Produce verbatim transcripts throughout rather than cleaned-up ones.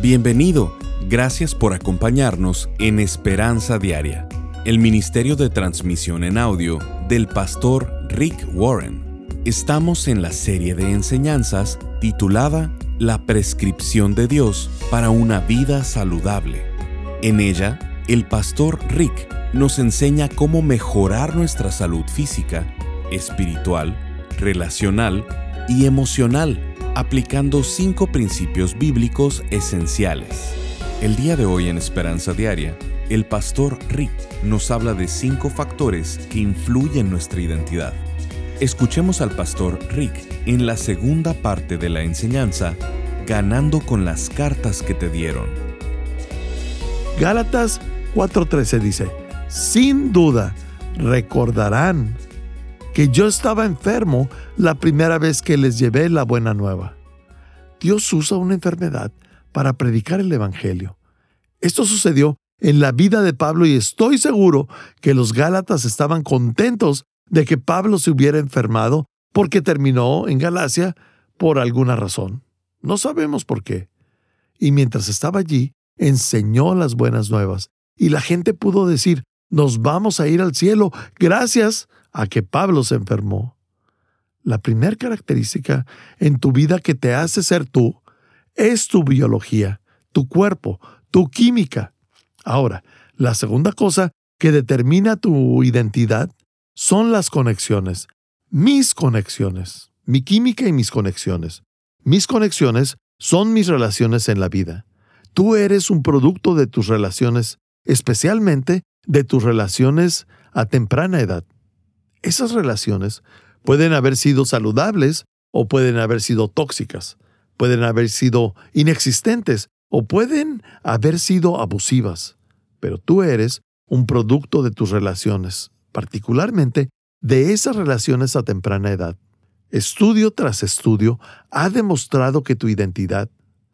Bienvenido. Gracias por acompañarnos en Esperanza Diaria, el ministerio de transmisión en audio del pastor Rick Warren. Estamos en la serie de enseñanzas titulada La prescripción de Dios para una vida saludable. En ella, el pastor Rick nos enseña cómo mejorar nuestra salud física, espiritual, relacional y emocional, aplicando cinco principios bíblicos esenciales. El día de hoy en Esperanza Diaria, el pastor Rick nos habla de cinco factores que influyen en nuestra identidad. Escuchemos al pastor Rick en la segunda parte de la enseñanza, Ganando con las cartas que te dieron. Gálatas cuatro trece dice: sin duda recordarán que yo estaba enfermo la primera vez que les llevé la buena nueva. Dios usa una enfermedad para predicar el Evangelio. Esto sucedió en la vida de Pablo y estoy seguro que los Gálatas estaban contentos de que Pablo se hubiera enfermado porque terminó en Galacia por alguna razón. No sabemos por qué. Y mientras estaba allí, enseñó las buenas nuevas y la gente pudo decir: nos vamos a ir al cielo gracias a que Pablo se enfermó. La primera característica en tu vida que te hace ser tú es tu biología, tu cuerpo, tu química. Ahora, la segunda cosa que determina tu identidad son las conexiones. Mis conexiones, mi química y mis conexiones. Mis conexiones son mis relaciones en la vida. Tú eres un producto de tus relaciones, especialmente de tus relaciones a temprana edad. Esas relaciones pueden haber sido saludables o pueden haber sido tóxicas, pueden haber sido inexistentes o pueden haber sido abusivas. Pero tú eres un producto de tus relaciones, particularmente de esas relaciones a temprana edad. Estudio tras estudio ha demostrado que tu identidad,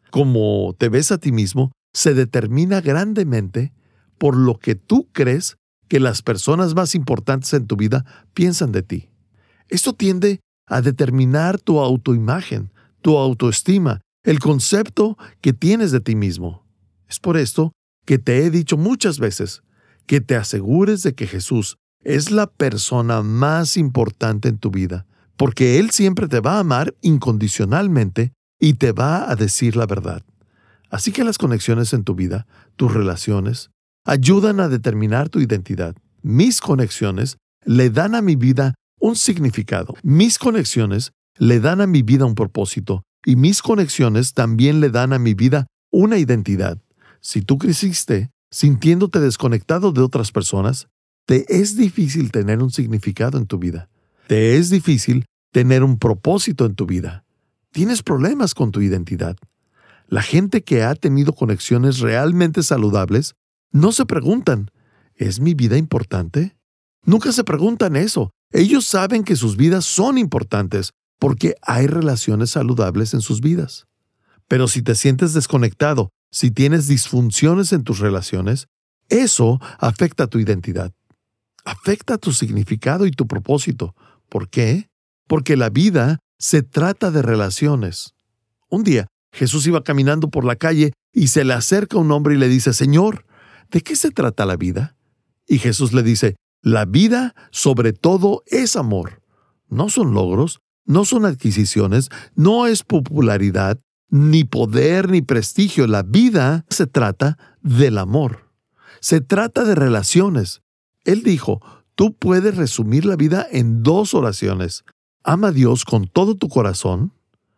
como te ves a ti mismo, se determina grandemente por lo que tú crees que las personas más importantes en tu vida piensan de ti. Esto tiende a determinar tu autoimagen, tu autoestima, el concepto que tienes de ti mismo. Es por esto que te he dicho muchas veces que te asegures de que Jesús es la persona más importante en tu vida, porque Él siempre te va a amar incondicionalmente y te va a decir la verdad. Así que las conexiones en tu vida, tus relaciones, ayudan a determinar tu identidad. Mis conexiones le dan a mi vida un significado. Mis conexiones le dan a mi vida un propósito. Y mis conexiones también le dan a mi vida una identidad. Si tú creciste sintiéndote desconectado de otras personas, te es difícil tener un significado en tu vida. Te es difícil tener un propósito en tu vida. Tienes problemas con tu identidad. La gente que ha tenido conexiones realmente saludables no se preguntan: ¿es mi vida importante? Nunca se preguntan eso. Ellos saben que sus vidas son importantes porque hay relaciones saludables en sus vidas. Pero si te sientes desconectado, si tienes disfunciones en tus relaciones, eso afecta tu identidad. Afecta tu significado y tu propósito. ¿Por qué? Porque la vida se trata de relaciones. Un día, Jesús iba caminando por la calle y se le acerca un hombre y le dice: Señor, ¿de qué se trata la vida? Y Jesús le dice: la vida, sobre todo, es amor. No son logros, no son adquisiciones, no es popularidad, ni poder, ni prestigio. La vida se trata del amor. Se trata de relaciones. Él dijo: tú puedes resumir la vida en dos oraciones. Ama a Dios con todo tu corazón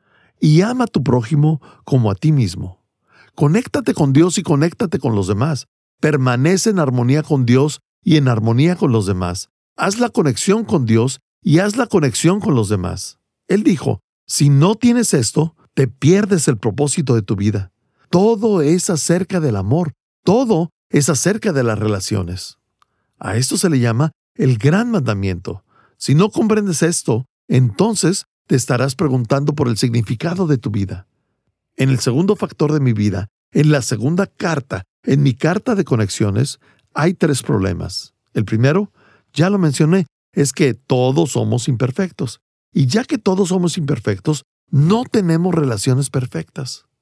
y ama a tu prójimo como a ti mismo. Conéctate con Dios y conéctate con los demás. Permanece en armonía con Dios y en armonía con los demás. Haz la conexión con Dios y haz la conexión con los demás. Él dijo: si no tienes esto, te pierdes el propósito de tu vida. Todo es acerca del amor. Todo es acerca de las relaciones. A esto se le llama el gran mandamiento. Si no comprendes esto, entonces te estarás preguntando por el significado de tu vida. En el segundo factor de mi vida, en la segunda carta, en mi carta de conexiones, hay tres problemas. El primero, ya lo mencioné, es que todos somos imperfectos. Y ya que todos somos imperfectos, no tenemos relaciones perfectas.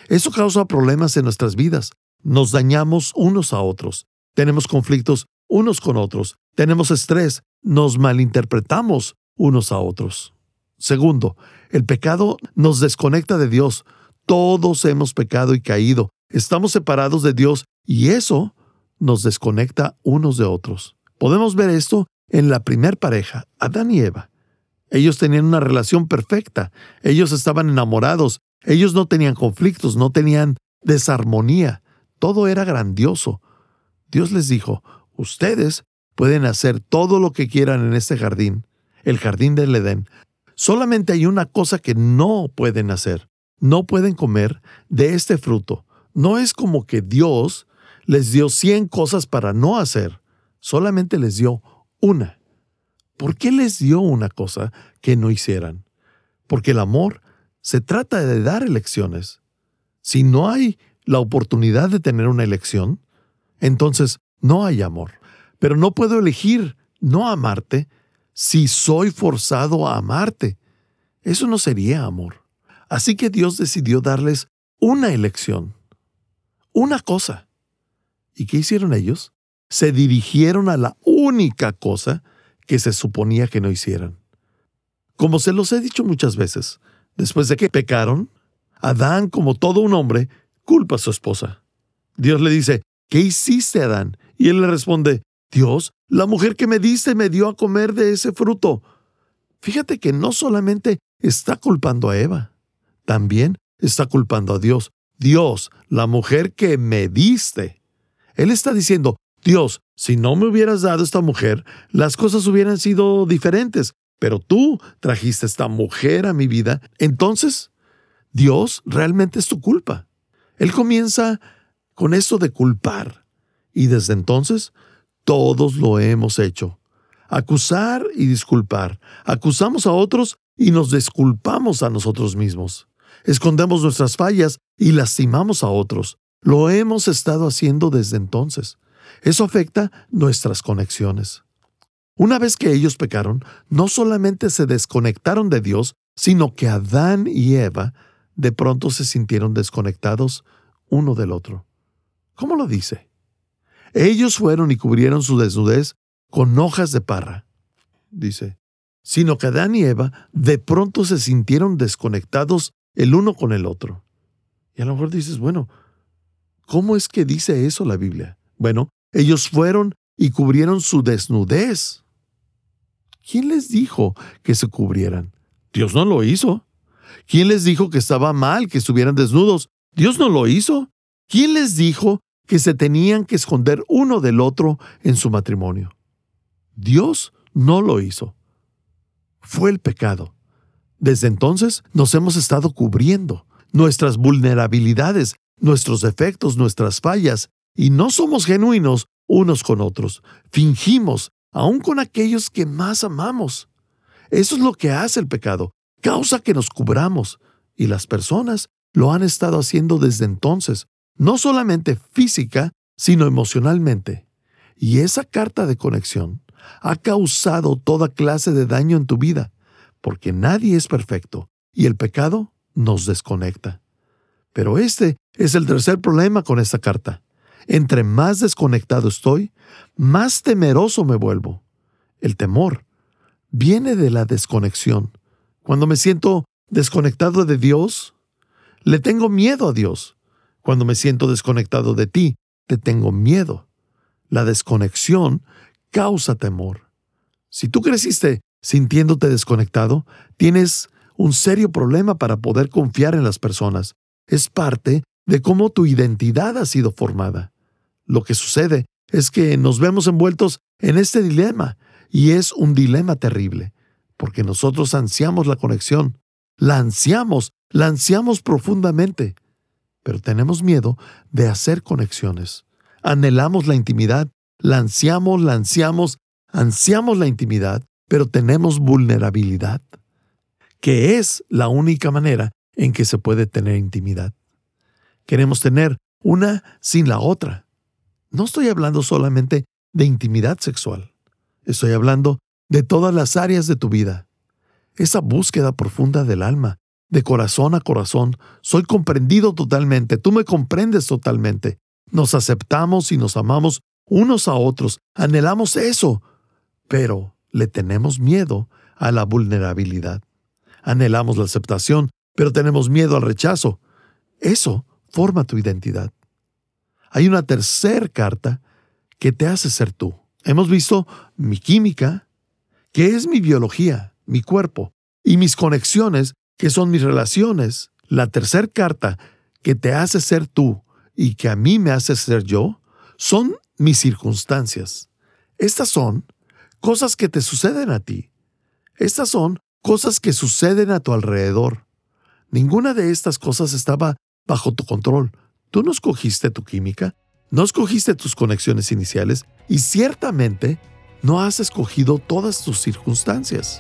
Eso causa problemas en nuestras vidas. Nos dañamos unos a otros. Tenemos conflictos unos con otros. Tenemos estrés. Nos malinterpretamos unos a otros. Segundo, el pecado nos desconecta de Dios. Todos hemos pecado y caído. Estamos separados de Dios y eso nos desconecta unos de otros. Podemos ver esto en la primer pareja, Adán y Eva. Ellos tenían una relación perfecta. Ellos estaban enamorados. Ellos no tenían conflictos, no tenían desarmonía. Todo era grandioso. Dios les dijo, ustedes pueden hacer todo lo que quieran en este jardín, el jardín del Edén. Solamente hay una cosa que no pueden hacer. No pueden comer de este fruto. No es como que Dios les dio cien cosas para no hacer. Solamente les dio una. ¿Por qué les dio una cosa que no hicieran? Porque el amor se trata de dar elecciones. Si no hay la oportunidad de tener una elección, entonces no hay amor. Pero no puedo elegir no amarte si soy forzado a amarte. Eso no sería amor. Así que Dios decidió darles una elección, una cosa. ¿Y qué hicieron ellos? Se dirigieron a la única cosa que se suponía que no hicieran. Como se los he dicho muchas veces, después de que pecaron, Adán, como todo un hombre, culpa a su esposa. Dios le dice, ¿qué hiciste, Adán? Y él le responde, Dios, la mujer que me diste me dio a comer de ese fruto. Fíjate que no solamente está culpando a Eva, también está culpando a Dios. Dios, la mujer que me diste. Él está diciendo, Dios, si no me hubieras dado esta mujer, las cosas hubieran sido diferentes, pero tú trajiste esta mujer a mi vida. Entonces, Dios realmente es tu culpa. Él comienza con esto de culpar, y desde entonces, todos lo hemos hecho. Acusar y disculpar. Acusamos a otros y nos disculpamos a nosotros mismos. Escondemos nuestras fallas y lastimamos a otros. Lo hemos estado haciendo desde entonces. Eso afecta nuestras conexiones. Una vez que ellos pecaron, no solamente se desconectaron de Dios, sino que Adán y Eva de pronto se sintieron desconectados uno del otro. ¿Cómo lo dice? Ellos fueron y cubrieron su desnudez con hojas de parra, dice, sino que Adán y Eva de pronto se sintieron desconectados el uno con el otro. Y a lo mejor dices, bueno, ¿cómo es que dice eso la Biblia? Bueno, ellos fueron y cubrieron su desnudez. ¿Quién les dijo que se cubrieran? Dios no lo hizo. ¿Quién les dijo que estaba mal que estuvieran desnudos? Dios no lo hizo. ¿Quién les dijo que se tenían que esconder uno del otro en su matrimonio? Dios no lo hizo. Fue el pecado. Desde entonces nos hemos estado cubriendo nuestras vulnerabilidades, nuestros defectos, nuestras fallas, y no somos genuinos unos con otros. Fingimos, aun con aquellos que más amamos. Eso es lo que hace el pecado. Causa que nos cubramos, y las personas lo han estado haciendo desde entonces, no solamente física, sino emocionalmente. Y esa carta de conexión ha causado toda clase de daño en tu vida, porque nadie es perfecto, y el pecado nos desconecta. Pero este es el tercer problema con esta carta. Entre más desconectado estoy, más temeroso me vuelvo. El temor viene de la desconexión. Cuando me siento desconectado de Dios, le tengo miedo a Dios. Cuando me siento desconectado de ti, te tengo miedo. La desconexión causa temor. Si tú creciste sintiéndote desconectado, tienes un serio problema para poder confiar en las personas. Es parte de cómo tu identidad ha sido formada. Lo que sucede es que nos vemos envueltos en este dilema, y es un dilema terrible, porque nosotros ansiamos la conexión, la ansiamos, la ansiamos profundamente, pero tenemos miedo de hacer conexiones. Anhelamos la intimidad, la ansiamos, la ansiamos, ansiamos la intimidad, pero tenemos vulnerabilidad, que es la única manera en que se puede tener intimidad. Queremos tener una sin la otra. No estoy hablando solamente de intimidad sexual. Estoy hablando de todas las áreas de tu vida. Esa búsqueda profunda del alma, De corazón a corazón, soy comprendido totalmente. Tú me comprendes totalmente. Nos aceptamos y nos amamos unos a otros. Anhelamos eso, pero le tenemos miedo a la vulnerabilidad. Anhelamos la aceptación, pero tenemos miedo al rechazo. Eso forma tu identidad. Hay una tercera carta que te hace ser tú. Hemos visto mi química, que es mi biología, mi cuerpo, y mis conexiones, que son mis relaciones. La tercera carta que te hace ser tú y que a mí me hace ser yo, son mis circunstancias. Estas son cosas que te suceden a ti. Estas son cosas que suceden a tu alrededor. Ninguna de estas cosas estaba bajo tu control. Tú no escogiste tu química, no escogiste tus conexiones iniciales y ciertamente no has escogido todas tus circunstancias.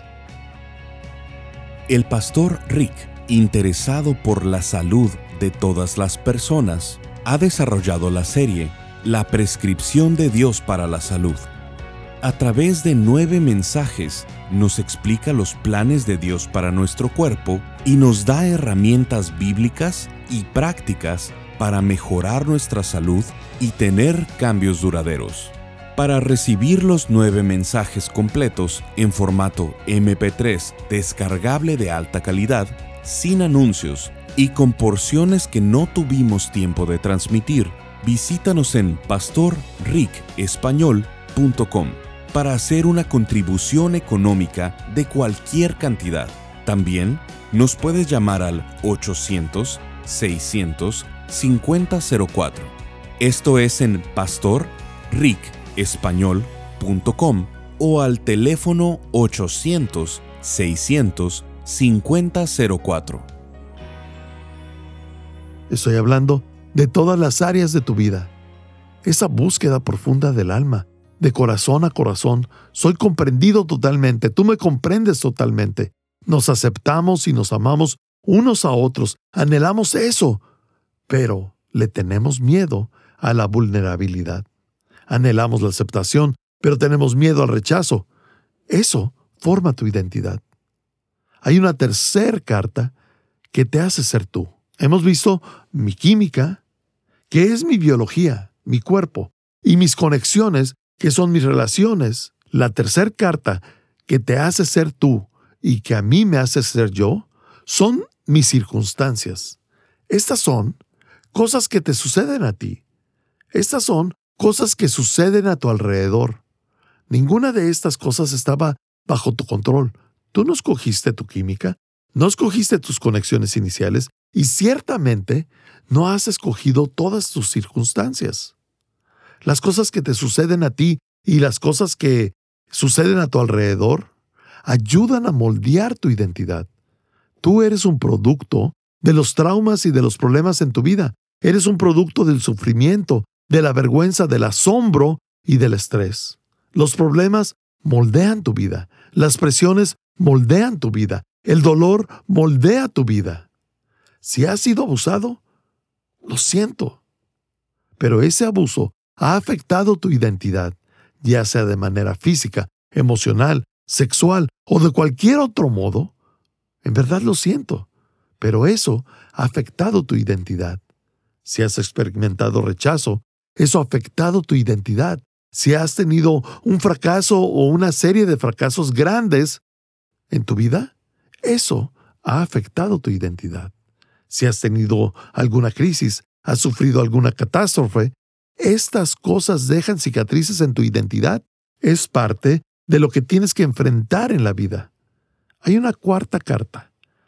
El pastor Rick, interesado por la salud de todas las personas, ha desarrollado la serie La prescripción de Dios para la salud. A través de nueve mensajes, nos explica los planes de Dios para nuestro cuerpo y nos da herramientas bíblicas y prácticas para mejorar nuestra salud y tener cambios duraderos. Para recibir los nueve mensajes completos en formato eme pe tres descargable de alta calidad, sin anuncios y con porciones que no tuvimos tiempo de transmitir, visítanos en pastor rick español punto com para hacer una contribución económica de cualquier cantidad. También nos puedes llamar al ochocientos, seiscientos, cincuenta cero cuatro. Esto es en pastor rick español punto com o al teléfono ochocientos, seiscientos, cincuenta cero cuatro. Estoy hablando de todas las áreas de tu vida. Esa búsqueda profunda del alma, de corazón a corazón, soy comprendido totalmente. Tú me comprendes totalmente. Nos aceptamos y nos amamos unos a otros. Anhelamos eso, pero le tenemos miedo a la vulnerabilidad. Anhelamos la aceptación, pero tenemos miedo al rechazo. Eso forma tu identidad. Hay una tercera carta que te hace ser tú. Hemos visto mi química, que es mi biología, mi cuerpo, y mis conexiones, que son mis relaciones. La tercera carta que te hace ser tú y que a mí me hace ser yo, son mis circunstancias. Estas son cosas que te suceden a ti. Estas son cosas que suceden a tu alrededor. Ninguna de estas cosas estaba bajo tu control. Tú no escogiste tu química, no escogiste tus conexiones iniciales y ciertamente no has escogido todas tus circunstancias. Las cosas que te suceden a ti y las cosas que suceden a tu alrededor ayudan a moldear tu identidad. Tú eres un producto de los traumas y de los problemas en tu vida. Eres un producto del sufrimiento, de la vergüenza, del asombro y del estrés. Los problemas moldean tu vida. Las presiones moldean tu vida. El dolor moldea tu vida. Si has sido abusado, lo siento. Pero ese abuso ha afectado tu identidad, ya sea de manera física, emocional, sexual o de cualquier otro modo. En verdad lo siento, pero eso ha afectado tu identidad. Si has experimentado rechazo, eso ha afectado tu identidad. Si has tenido un fracaso o una serie de fracasos grandes en tu vida, eso ha afectado tu identidad. Si has tenido alguna crisis, has sufrido alguna catástrofe, estas cosas dejan cicatrices en tu identidad. Es parte de lo que tienes que enfrentar en la vida. Hay una cuarta carta,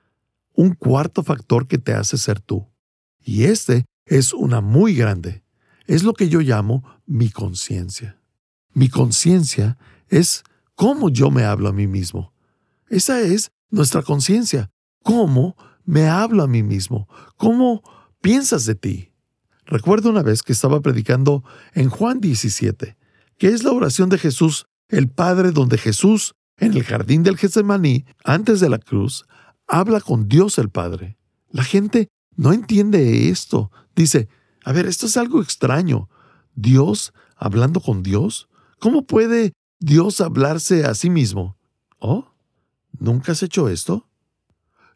un cuarto factor que te hace ser tú. Y este es una muy grande. Es lo que yo llamo mi conciencia. Mi conciencia es cómo yo me hablo a mí mismo. Esa es nuestra conciencia. ¿Cómo me hablo a mí mismo? ¿Cómo piensas de ti? Recuerdo una vez que estaba predicando en Juan diecisiete, que es la oración de Jesús, el Padre, donde Jesús, en el jardín del Getsemaní, antes de la cruz, habla con Dios el Padre. La gente no entiende esto. Dice, a ver, esto es algo extraño. ¿Dios hablando con Dios? ¿Cómo puede Dios hablarse a sí mismo? ¿Oh? ¿Nunca has hecho esto?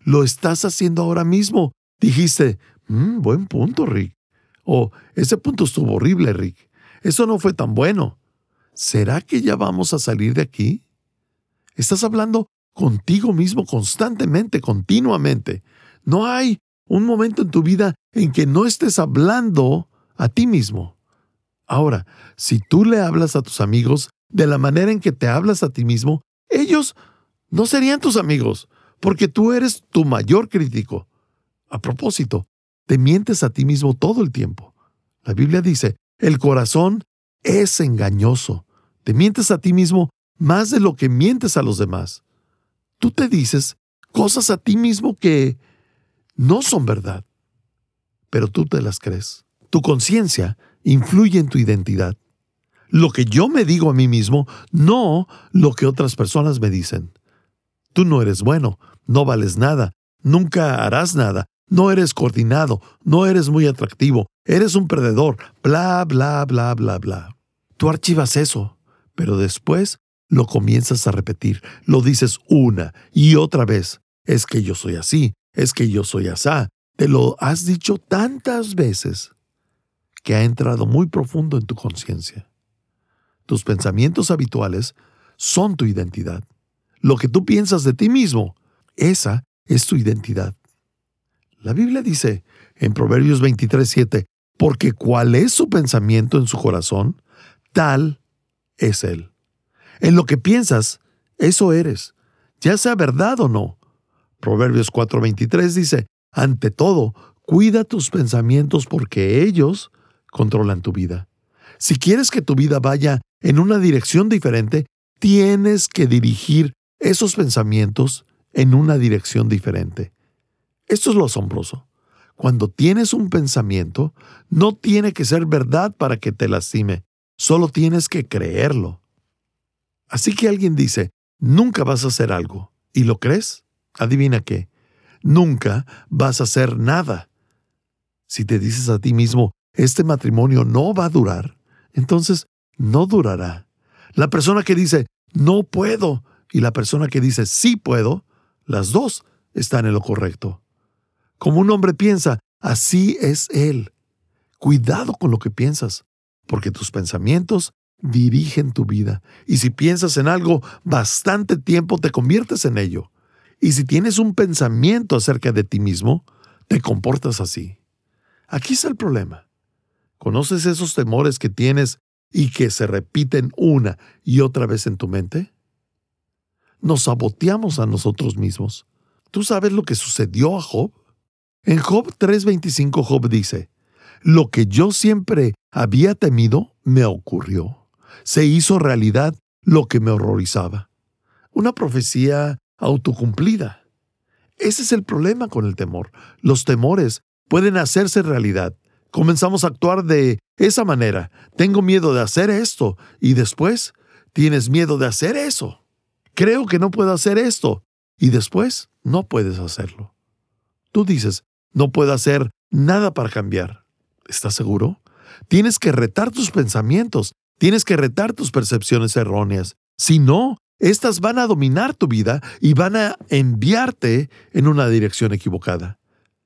Lo estás haciendo ahora mismo. Dijiste, mmm, buen punto, Rick. O, ese punto estuvo horrible, Rick. Eso no fue tan bueno. ¿Será que ya vamos a salir de aquí? Estás hablando contigo mismo constantemente, continuamente. No hay un momento en tu vida en que no estés hablando a ti mismo. Ahora, si tú le hablas a tus amigos de la manera en que te hablas a ti mismo, ellos no serían tus amigos, porque tú eres tu mayor crítico. A propósito, te mientes a ti mismo todo el tiempo. La Biblia dice, el corazón es engañoso. Te mientes a ti mismo más de lo que mientes a los demás. Tú te dices cosas a ti mismo que no son verdad, pero tú te las crees. Tu conciencia influye en tu identidad. Lo que yo me digo a mí mismo, no lo que otras personas me dicen. Tú no eres bueno, no vales nada, nunca harás nada, no eres coordinado, no eres muy atractivo, eres un perdedor, bla, bla, bla, bla, bla. Tú archivas eso, pero después lo comienzas a repetir. Lo dices una y otra vez. Es que yo soy así, es que yo soy asá. Te lo has dicho tantas veces que ha entrado muy profundo en tu conciencia. Tus pensamientos habituales son tu identidad. Lo que tú piensas de ti mismo, esa es tu identidad. La Biblia dice en Proverbios veintitrés siete, porque cuál es su pensamiento en su corazón, tal es él. En lo que piensas, eso eres, ya sea verdad o no. Proverbios cuatro veintitrés dice, ante todo, cuida tus pensamientos porque ellos controlan tu vida. Si quieres que tu vida vaya en una dirección diferente, tienes que dirigir esos pensamientos en una dirección diferente. Esto es lo asombroso. Cuando tienes un pensamiento, no tiene que ser verdad para que te lastime, solo tienes que creerlo. Así que alguien dice, nunca vas a hacer algo, ¿y lo crees? Adivina qué, nunca vas a hacer nada. Si te dices a ti mismo, este matrimonio no va a durar, entonces no durará. La persona que dice, no puedo, y la persona que dice, sí puedo, las dos están en lo correcto. Como un hombre piensa, así es él. Cuidado con lo que piensas, porque tus pensamientos dirigen tu vida. Y si piensas en algo bastante tiempo, te conviertes en ello. Y si tienes un pensamiento acerca de ti mismo, te comportas así. Aquí está el problema. ¿Conoces esos temores que tienes y que se repiten una y otra vez en tu mente? Nos saboteamos a nosotros mismos. ¿Tú sabes lo que sucedió a Job? En Job tres veinticinco, Job dice, lo que yo siempre había temido me ocurrió. Se hizo realidad lo que me horrorizaba. Una profecía autocumplida. Ese es el problema con el temor. Los temores pueden hacerse realidad. Comenzamos a actuar de esa manera. Tengo miedo de hacer esto. Y después, tienes miedo de hacer eso. Creo que no puedo hacer esto. Y después, no puedes hacerlo. Tú dices, no puedo hacer nada para cambiar. ¿Estás seguro? Tienes que retar tus pensamientos. Tienes que retar tus percepciones erróneas. Si no, estas van a dominar tu vida y van a enviarte en una dirección equivocada.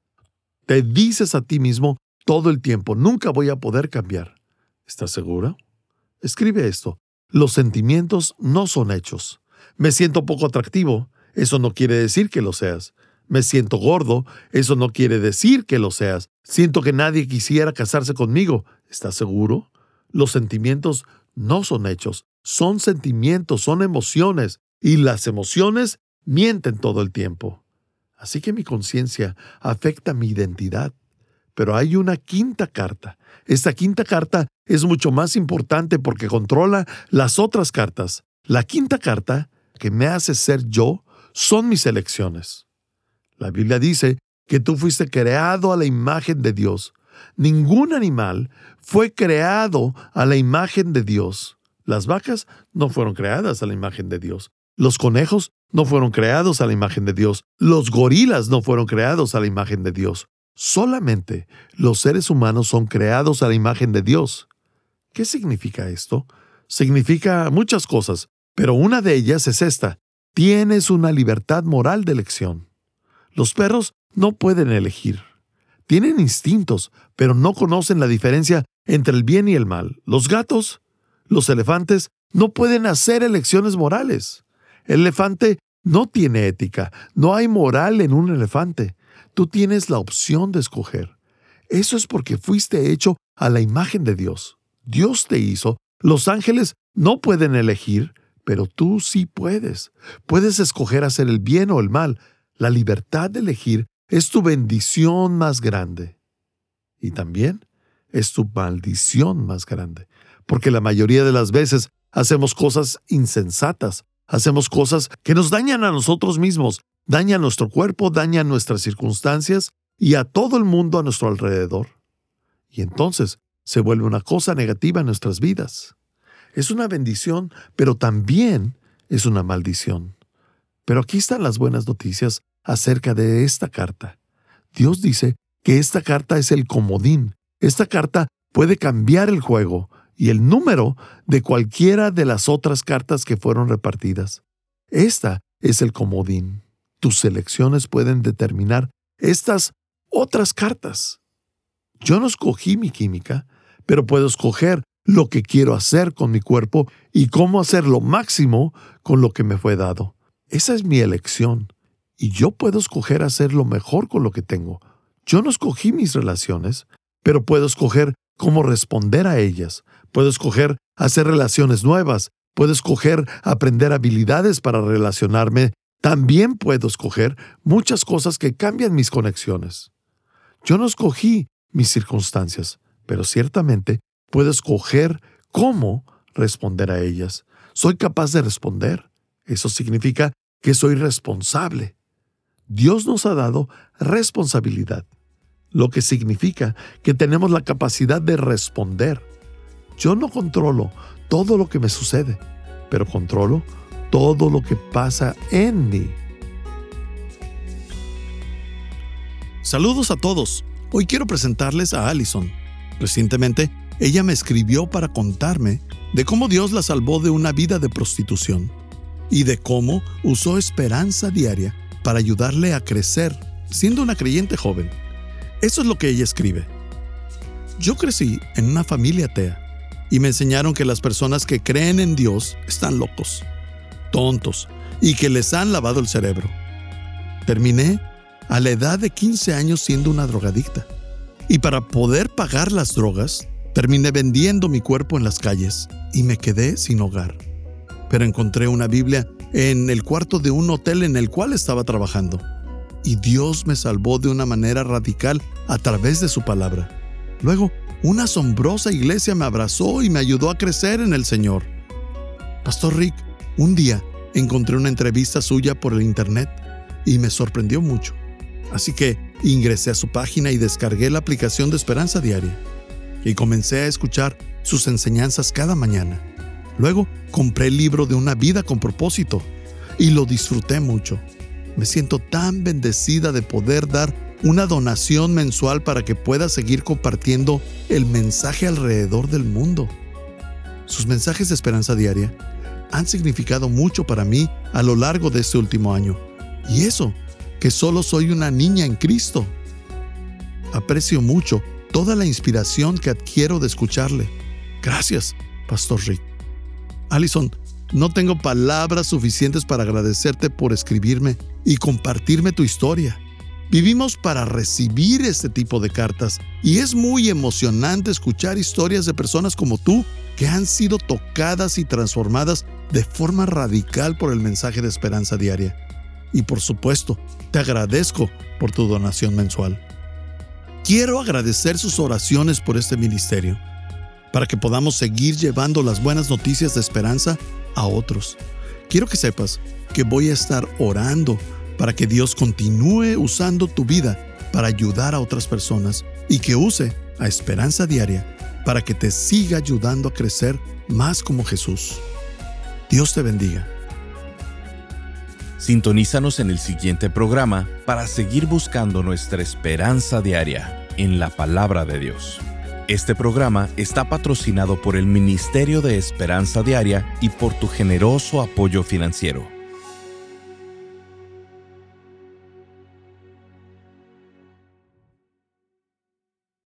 Te dices a ti mismo todo el tiempo, nunca voy a poder cambiar. ¿Estás seguro? Escribe esto. Los sentimientos no son hechos. Me siento poco atractivo. Eso no quiere decir que lo seas. Me siento gordo. Eso no quiere decir que lo seas. Siento que nadie quisiera casarse conmigo. ¿Estás seguro? Los sentimientos no son hechos. Son sentimientos, son emociones. Y las emociones mienten todo el tiempo. Así que mi conciencia afecta mi identidad. Pero hay una quinta carta. Esta quinta carta es mucho más importante porque controla las otras cartas. La quinta carta, que me hace ser yo, son mis elecciones. La Biblia dice que tú fuiste creado a la imagen de Dios. Ningún animal fue creado a la imagen de Dios. Las vacas no fueron creadas a la imagen de Dios. Los conejos no fueron creados a la imagen de Dios. Los gorilas no fueron creados a la imagen de Dios. Solamente los seres humanos son creados a la imagen de Dios. ¿Qué significa esto? Significa muchas cosas, pero una de ellas es esta. Tienes una libertad moral de elección. Los perros no pueden elegir. Tienen instintos, pero no conocen la diferencia entre el bien y el mal. Los gatos, los elefantes, no pueden hacer elecciones morales. El elefante no tiene ética. No hay moral en un elefante. Tú tienes la opción de escoger. Eso es porque fuiste hecho a la imagen de Dios. Dios te hizo. Los ángeles no pueden elegir, pero tú sí puedes. Puedes escoger hacer el bien o el mal. La libertad de elegir es tu bendición más grande. Y también es tu maldición más grande. Porque la mayoría de las veces hacemos cosas insensatas. Hacemos cosas que nos dañan a nosotros mismos, dañan nuestro cuerpo, dañan nuestras circunstancias y a todo el mundo a nuestro alrededor. Y entonces se vuelve una cosa negativa en nuestras vidas. Es una bendición, pero también es una maldición. Pero aquí están las buenas noticias acerca de esta carta. Dios dice que esta carta es el comodín. Esta carta puede cambiar el juego y el número de cualquiera de las otras cartas que fueron repartidas. Esta es el comodín. Tus elecciones pueden determinar estas otras cartas. Yo no escogí mi química, pero puedo escoger lo que quiero hacer con mi cuerpo y cómo hacer lo máximo con lo que me fue dado. Esa es mi elección. Y yo puedo escoger hacer lo mejor con lo que tengo. Yo no escogí mis relaciones, pero puedo escoger cómo responder a ellas. Puedo escoger hacer relaciones nuevas. Puedo escoger aprender habilidades para relacionarme. También puedo escoger muchas cosas que cambian mis conexiones. Yo no escogí mis circunstancias, pero ciertamente puedo escoger cómo responder a ellas. Soy capaz de responder. Eso significa que soy responsable. Dios nos ha dado responsabilidad, lo que significa que tenemos la capacidad de responder. Yo no controlo todo lo que me sucede, pero controlo todo lo que pasa en mí. Saludos a todos. Hoy quiero presentarles a Allison. Recientemente, ella me escribió para contarme de cómo Dios la salvó de una vida de prostitución y de cómo usó Esperanza Diaria para ayudarle a crecer siendo una creyente joven. Eso es lo que ella escribe. Yo crecí en una familia atea y me enseñaron que las personas que creen en Dios están locos, tontos y que les han lavado el cerebro. Terminé a la edad de quince años siendo una drogadicta y para poder pagar las drogas terminé vendiendo mi cuerpo en las calles y me quedé sin hogar. Pero encontré una Biblia en el cuarto de un hotel en el cual estaba trabajando. Y Dios me salvó de una manera radical a través de su palabra. Luego, una asombrosa iglesia me abrazó y me ayudó a crecer en el Señor. Pastor Rick, un día encontré una entrevista suya por el internet y me sorprendió mucho. Así que ingresé a su página y descargué la aplicación de Esperanza Diaria. Y comencé a escuchar sus enseñanzas cada mañana. Luego compré el libro de Una vida con propósito y lo disfruté mucho. Me siento tan bendecida de poder dar una donación mensual para que pueda seguir compartiendo el mensaje alrededor del mundo. Sus mensajes de Esperanza Diaria han significado mucho para mí a lo largo de este último año. Y eso, que solo soy una niña en Cristo. Aprecio mucho toda la inspiración que adquiero de escucharle. Gracias, Pastor Rick. Allison, no tengo palabras suficientes para agradecerte por escribirme y compartirme tu historia. Vivimos para recibir este tipo de cartas y es muy emocionante escuchar historias de personas como tú que han sido tocadas y transformadas de forma radical por el mensaje de Esperanza Diaria. Y por supuesto, te agradezco por tu donación mensual. Quiero agradecer sus oraciones por este ministerio, para que podamos seguir llevando las buenas noticias de esperanza a otros. Quiero que sepas que voy a estar orando para que Dios continúe usando tu vida para ayudar a otras personas y que use a Esperanza Diaria para que te siga ayudando a crecer más como Jesús. Dios te bendiga. Sintonízanos en el siguiente programa para seguir buscando nuestra esperanza diaria en la palabra de Dios. Este programa está patrocinado por el Ministerio de Esperanza Diaria y por tu generoso apoyo financiero.